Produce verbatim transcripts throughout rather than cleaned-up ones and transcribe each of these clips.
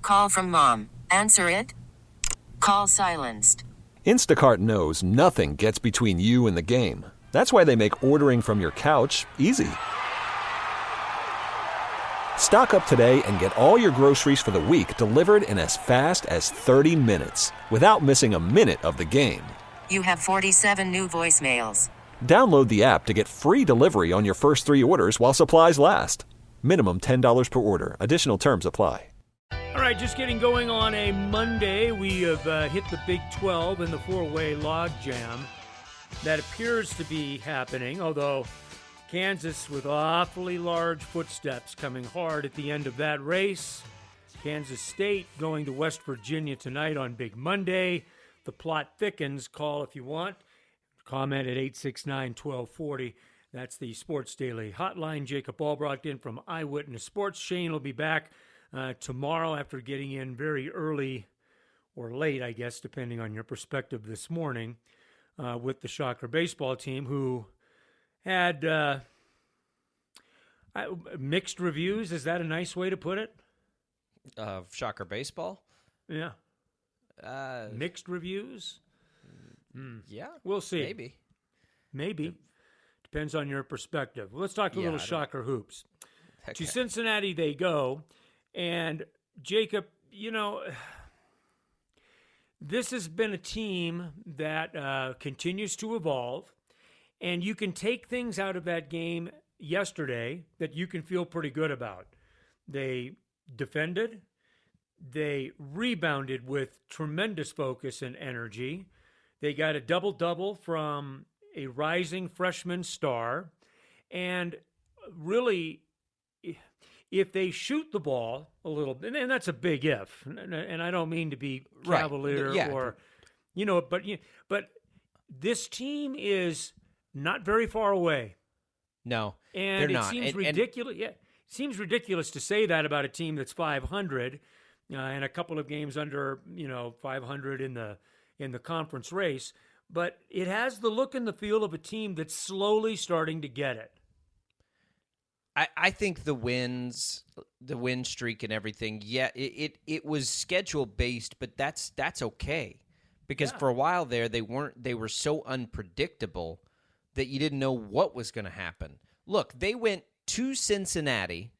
Call from mom. Answer it. Call silenced. Instacart knows nothing gets between you and the game. That's why they make ordering from your couch easy. Stock up today and get all your groceries for the week delivered in as fast as thirty minutes without missing a minute of the game. You have forty-seven new voicemails. Download the app to get free delivery on your first three orders while supplies last. Minimum ten dollars per order. Additional terms apply. All right, just getting going on a Monday. We have uh, hit the Big twelve in the four-way log jam. That appears to be happening, although Kansas with awfully large footsteps coming hard at the end of that race. Kansas State going to West Virginia tonight on Big Monday. The plot thickens. Call if you want. Comment at eight six nine, one two four zero. That's the Sports Daily Hotline. Jacob Albrecht in from Eyewitness Sports. Shane will be back uh, tomorrow after getting in very early or late, I guess, depending on your perspective this morning, uh, with the Shocker baseball team, who had uh, mixed reviews. Is that a nice way to put it? Of uh, Shocker baseball? Yeah. Uh, mixed reviews? Mm. Yeah. We'll see. Maybe. Maybe. Depends on your perspective. Let's talk a yeah, little Shocker hoops. Okay. To Cincinnati they go. And, Jacob, you know, this has been a team that uh, continues to evolve. And you can take things out of that game yesterday that you can feel pretty good about. They defended. They rebounded with tremendous focus and energy. They got a double-double from a rising freshman star. And really, if they shoot the ball a little bit, and that's a big if, and I don't mean to be cavalier right. yeah. or, you know, but but this team is not very far away. No, and they're it not. seems and, ridiculous. And... Yeah, it seems ridiculous to say that about a team that's five hundred uh, and a couple of games under, you know, five hundred in the in the conference race. But it has the look and the feel of a team that's slowly starting to get it. I, I think the wins, the win streak and everything, yeah, it it, it was schedule based, but that's that's okay because yeah. for a while there they weren't. They were so unpredictable that you didn't know what was going to happen. Look, they went to Cincinnati,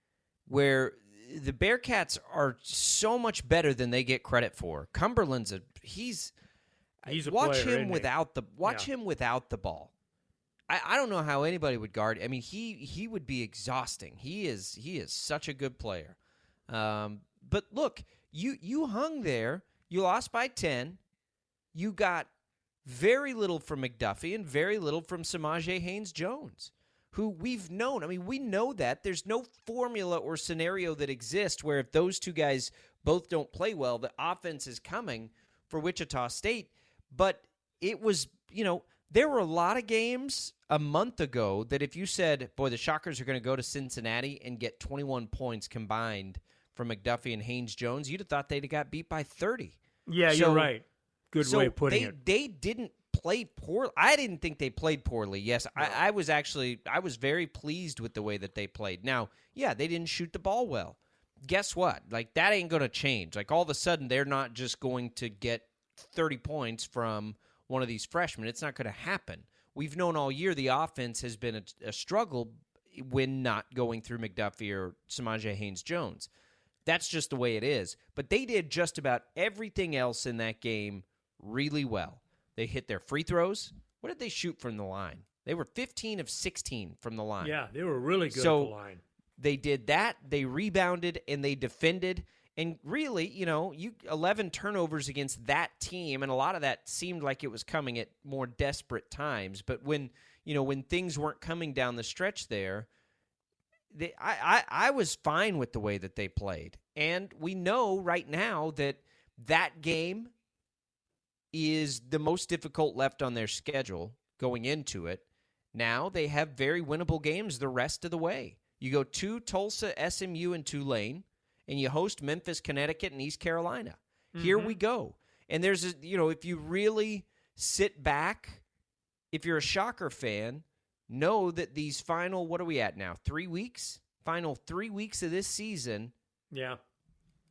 where the Bearcats are so much better than they get credit for. Cumberland's a he's. He's a watch player, him without the watch yeah. him without the ball. I, I don't know how anybody would guard. I mean, he he would be exhausting. He is he is such a good player. Um, but look, you you hung there. You lost by ten. You got very little from McDuffie and very little from Samaje Haynes-Jones, who we've known. I mean, we know that there's no formula or scenario that exists where if those two guys both don't play well, the offense is coming for Wichita State. But it was, you know, there were a lot of games a month ago that if you said, boy, the Shockers are going to go to Cincinnati and get twenty-one points combined from McDuffie and Haynes-Jones, you'd have thought they'd have got beat by thirty. Yeah, so, you're right. Good so way of putting they, it. They didn't play poorly. I didn't think they played poorly. Yes, no. I, I was actually, I was very pleased with the way that they played. Now, yeah, they didn't shoot the ball well. Guess what? Like, that ain't going to change. Like, all of a sudden, they're not just going to get thirty points from one of these freshmen. It's not going to happen. We've known all year the offense has been a, a struggle when not going through McDuffie or Samaje Haynes-Jones. That's just the way it is. But they did just about everything else in that game really well. They hit their free throws. What did they shoot from the line? They were fifteen of sixteen from the line. Yeah, they were really good so at the line. They did that. They rebounded, and they defended. And really, you know, you eleven turnovers against that team, and a lot of that seemed like it was coming at more desperate times. But when, you know, when things weren't coming down the stretch there, they, I, I, I was fine with the way that they played. And we know right now that that game is the most difficult left on their schedule going into it. Now they have very winnable games the rest of the way. You go to Tulsa, S M U, and Tulane, and you host Memphis, Connecticut, and East Carolina. Mm-hmm. Here we go. And there's, a, you know, if you really sit back, if you're a Shocker fan, know that these final, what are we at now, three weeks? Final three weeks of this season yeah, are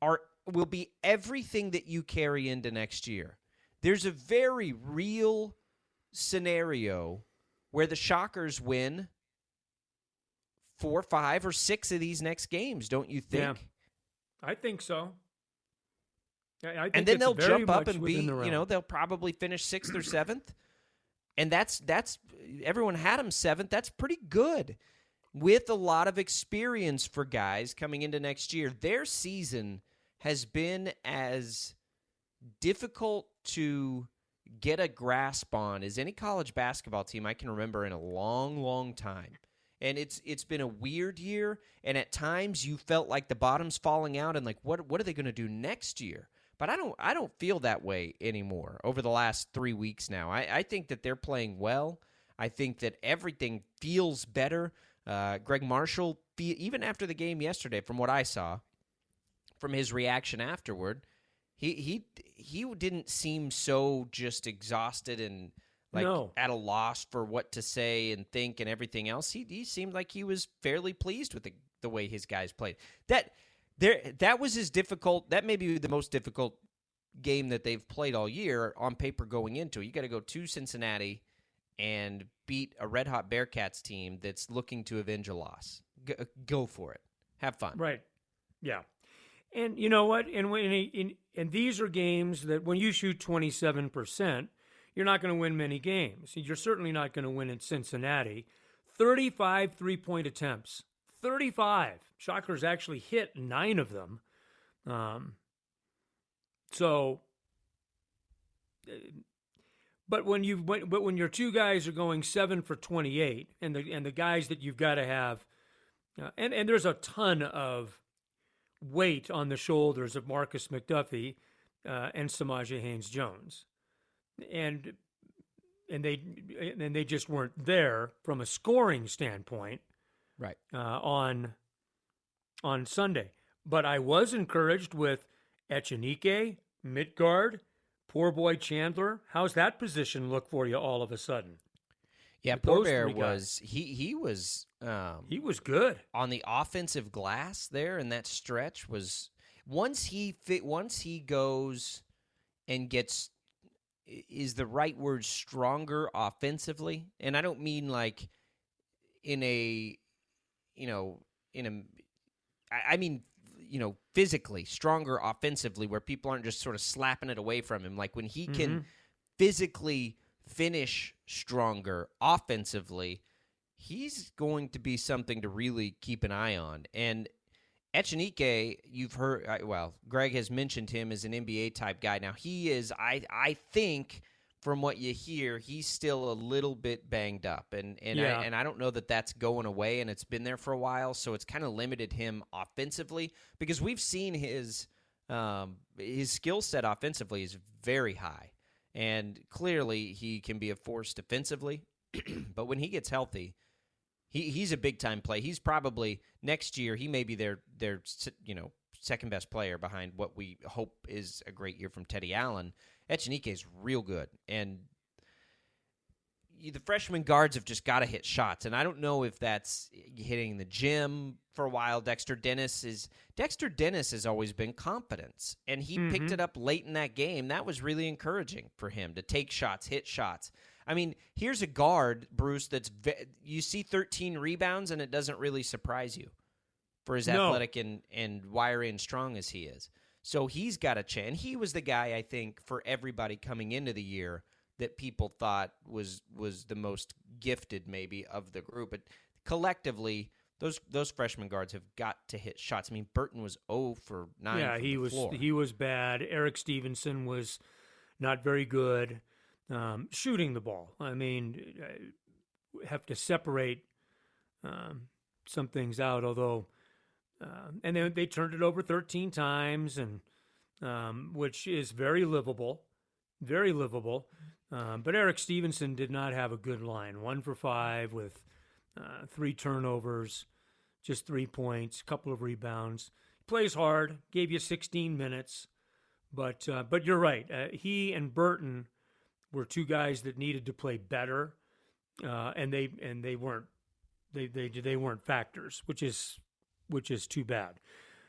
will be everything that you carry into next year. There's a very real scenario where the Shockers win four, five, or six of these next games, don't you think? Yeah, I think so. I, I think and then it's they'll very jump up much and be, within the you realm. know, they'll probably finish sixth or seventh. And that's, that's everyone had them seventh. That's pretty good with a lot of experience for guys coming into next year. Their season has been as difficult to get a grasp on as any college basketball team I can remember in a long, long time. And it's it's been a weird year, and at times you felt like the bottom's falling out and like, what what are they going to do next year? But I don't I don't feel that way anymore over the last three weeks now. I, I think that they're playing well. I think that everything feels better. Uh, Greg Marshall, even after the game yesterday, from what I saw, from his reaction afterward, he he he didn't seem so just exhausted and like No. at a loss for what to say and think and everything else. He he seemed like he was fairly pleased with the the way his guys played. That there that was as difficult. That may be the most difficult game that they've played all year on paper going into it. You got to go to Cincinnati and beat a Red Hot Bearcats team that's looking to avenge a loss. Go, go for it. Have fun. Right. Yeah. And you know what? And when in, and these are games that when you shoot twenty-seven percent, you're not going to win many games. You're certainly not going to win in Cincinnati. thirty-five three-point attempts. thirty-five. Shockers actually hit nine of them. Um, so, but when you but when your two guys are going seven for twenty-eight, and the and the guys that you've got to have, uh, and and there's a ton of weight on the shoulders of Marcus McDuffie uh, and Samaje Haynes-Jones, and and they and they just weren't there from a scoring standpoint, right? Uh, on on Sunday, but I was encouraged with Echenike, Midgard, poor boy Chandler. How's that position look for you all of a sudden? Yeah, With Poor those Bear three guys. was he he was um, He was good. on the offensive glass there, and that stretch was once he fit once he goes and gets is the right word stronger offensively, and I don't mean like in a you know in a I, I mean you know physically stronger offensively where people aren't just sort of slapping it away from him. Like when he Mhm. can physically finish stronger offensively, he's going to be something to really keep an eye on. And Echenike, you've heard, well, Greg has mentioned him as an N B A type guy. Now he is, I I think, from what you hear, he's still a little bit banged up, and and Yeah. I, and I don't know that that's going away, and it's been there for a while, so it's kind of limited him offensively because we've seen his um, his skill set offensively is very high. And clearly he can be a force defensively, but when he gets healthy, he he's a big-time play. He's probably, next year, he may be their, their you know, second-best player behind what we hope is a great year from Teddy Allen. Echenike is real good, and the freshman guards have just got to hit shots, and I don't know if that's hitting the gym for a while. Dexter Dennis is Dexter Dennis has always been confidence, and he Mhm. picked it up late in that game. That was really encouraging for him to take shots, hit shots. I mean, here's a guard, Bruce, that's ve- you see thirteen rebounds, and it doesn't really surprise you for as No. athletic and, and wiry and strong as he is. So he's got a chance. He was the guy, I think, for everybody coming into the year that people thought was was the most gifted maybe of the group. But collectively, those those freshman guards have got to hit shots. I mean, Burton was zero for nine Yeah, from he the was floor. he was bad. Eric Stevenson was not very good um, shooting the ball. I mean, uh, have to separate um, some things out. Although, uh, and then they turned it over thirteen times, and um, which is very livable, very livable. Um, but Eric Stevenson did not have a good line. One for five with uh, three turnovers, just three points, couple of rebounds. Plays hard, gave you sixteen minutes, but uh, but you're right. Uh, he and Burton were two guys that needed to play better, uh, and they and they weren't they they they weren't factors, which is which is too bad.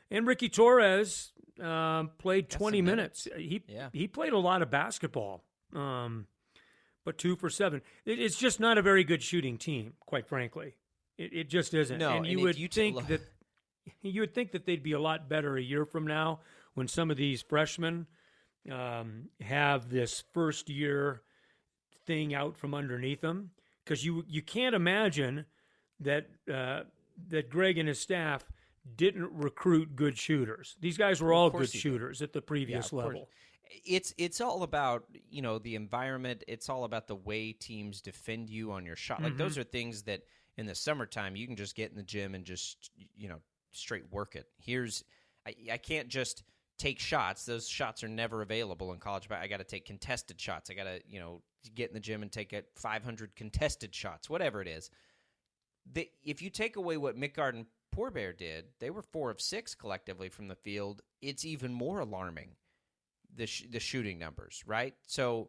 And Ricky Torres um, played Got twenty some minutes. He Yeah. he played a lot of basketball, um, but two for seven. It, it's just not a very good shooting team, quite frankly. It, it just isn't. No, and you and if would you t- think that you would think that they'd be a lot better a year from now when some of these freshmen um, have this first year thing out from underneath them, because you you can't imagine that uh, that Greg and his staff didn't recruit good shooters. These guys were all good shooters at the previous Yeah, of level. course. It's it's all about, you know, the environment. It's all about the way teams defend you on your shot. Like Mhm. those are things that in the summertime you can just get in the gym and just, you know, straight work it. Here's I, I can't just take shots. Those shots are never available in college. But I got to take contested shots. I got to, you know, get in the gym and take a five hundred contested shots, whatever it is. The, if you take away what Mick Garden Poor Bear did, they were four of six collectively from the field. It's even more alarming, the sh- the shooting numbers, right? So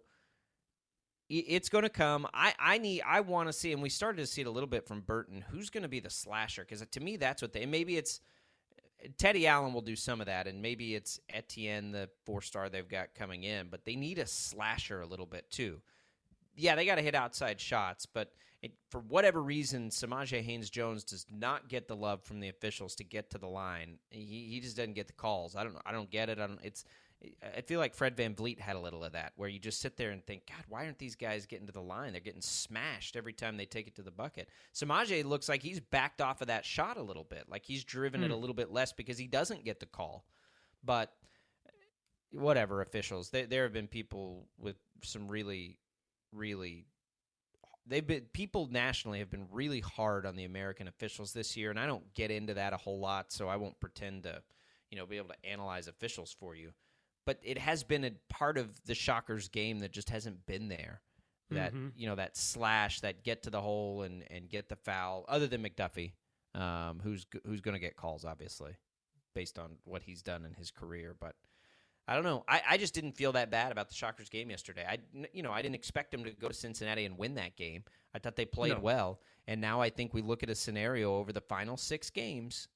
it, it's going to come. I I need I want to see, and we started to see it a little bit from Burton. Who's going to be the slasher? Because to me, that's what they. Maybe it's Teddy Allen will do some of that, and maybe it's Etienne, the four star they've got coming in. But they need a slasher a little bit too. Yeah, they got to hit outside shots, but it, for whatever reason, Samaje Haynes-Jones does not get the love from the officials to get to the line. He he just doesn't get the calls. I don't I don't get it. I don't. It's I feel like Fred VanVleet had a little of that, where you just sit there and think, God, why aren't these guys getting to the line? They're getting smashed every time they take it to the bucket. Samaje looks like he's backed off of that shot a little bit, like he's driven Hmm. it a little bit less because he doesn't get the call. But whatever, officials. There there have been people with some really. really they've been people nationally have been really hard on the American officials this year, and I don't get into that a whole lot, so I won't pretend to, you know, be able to analyze officials for you. But it has been a part of the Shockers game that just hasn't been there. That Mhm. you know, that slash, that get to the hole and, and get the foul, other than McDuffie, um, who's who's going to get calls, obviously, based on what he's done in his career. But I don't know. I, I just didn't feel that bad about the Shockers game yesterday. I, you know, I didn't expect them to go to Cincinnati and win that game. I thought they played No. well. And now I think we look at a scenario over the final six games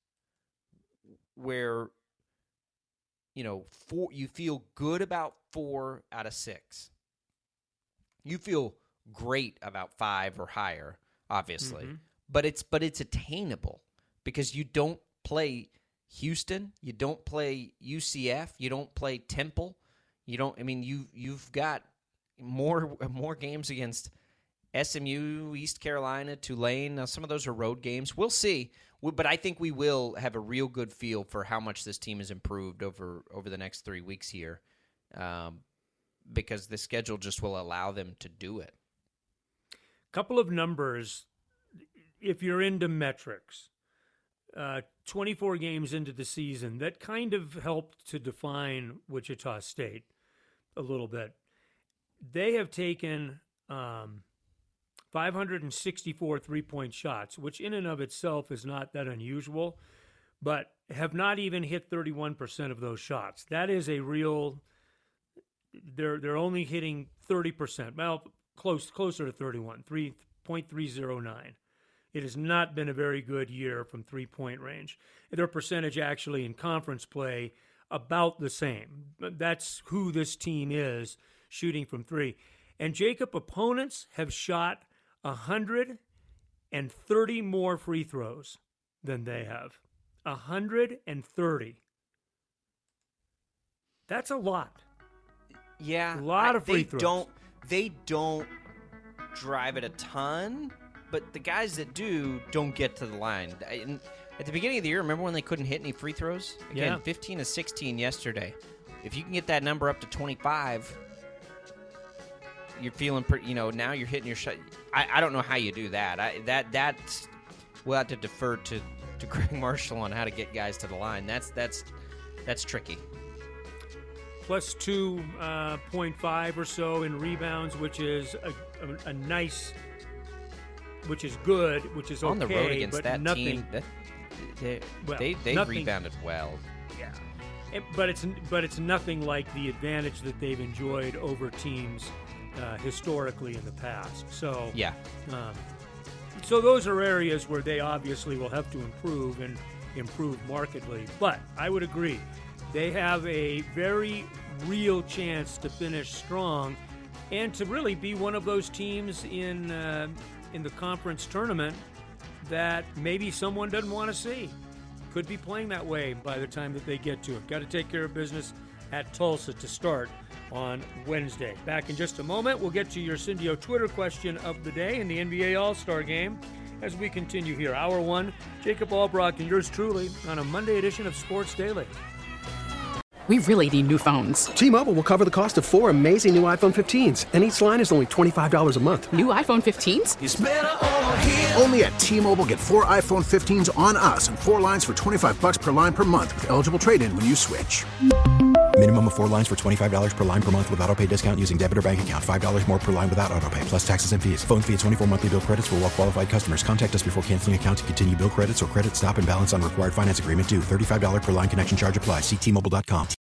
where, you know, four, you feel good about four out of six. You feel great about five or higher, obviously. Mhm. But it's but it's attainable because you don't play Houston, you don't play U C F, you don't play Temple, you don't. I mean, you you've got more more games against S M U, East Carolina, Tulane. Now, some of those are road games. We'll see, We- but I think we will have a real good feel for how much this team has improved over over the next three weeks here, um, because the schedule just will allow them to do it. Couple of numbers, if you're into metrics. Uh, twenty-four games into the season, that kind of helped to define Wichita State a little bit. They have taken um, five hundred sixty-four three-point shots, which in and of itself is not that unusual, but have not even hit thirty-one percent of those shots. That is a real – they're they're only hitting thirty percent. Well, close closer to thirty-one, three point three oh nine. It has not been a very good year from three-point range. Their percentage actually in conference play about the same. That's who this team is, shooting from three. And Jacob, opponents have shot one hundred thirty more free throws than they have. one hundred thirty. That's a lot. Yeah, A lot I- of free they throws. Don't they don't drive it a ton, but the guys that do don't get to the line. I- in- At the beginning of the year, remember when they couldn't hit any free throws? Again, Yeah. fifteen to sixteen yesterday. If you can get that number up to twenty-five, you're feeling pretty. You know, now you're hitting your shot. I, I don't know how you do that. I that that's we'll have to defer to, to Greg Marshall on how to get guys to the line. That's that's that's tricky. Plus two point five or so in rebounds, which is a, a, a nice, which is good, which is okay, On the road against but that nothing, team, that, they Well, they, they nothing- rebounded well. Yeah, It- but it's but it's nothing like the advantage that they've enjoyed over teams uh, historically in the past. So Yeah. um, so those are areas where they obviously will have to improve, and improve markedly. But I would agree, they have a very real chance to finish strong and to really be one of those teams in uh, in the conference tournament that maybe someone doesn't want to see. Could be playing that way by the time that they get to it. Got to take care of business at Tulsa to start on Wednesday. Back in just a moment, we'll get to your Cindy O Twitter question of the day in the N B A All-Star Game as we continue here. Hour one, Jacob Albrock and yours truly on a Monday edition of Sports Daily. We really need new phones. T-Mobile will cover the cost of four amazing new iPhone fifteens, and each line is only twenty-five dollars a month. New iPhone fifteens? It's better over here. Only at T-Mobile, get four iPhone fifteens on us and four lines for twenty-five bucks per line per month with eligible trade-in when you switch. Minimum of four lines for twenty-five dollars per line per month with autopay discount using debit or bank account. five dollars more per line without autopay, plus taxes and fees. Phone fee at twenty-four monthly bill credits for well-qualified customers. Contact us before canceling account to continue bill credits or credit stop and balance on required finance agreement due. thirty-five dollars per line connection charge applies. See T Mobile dot com.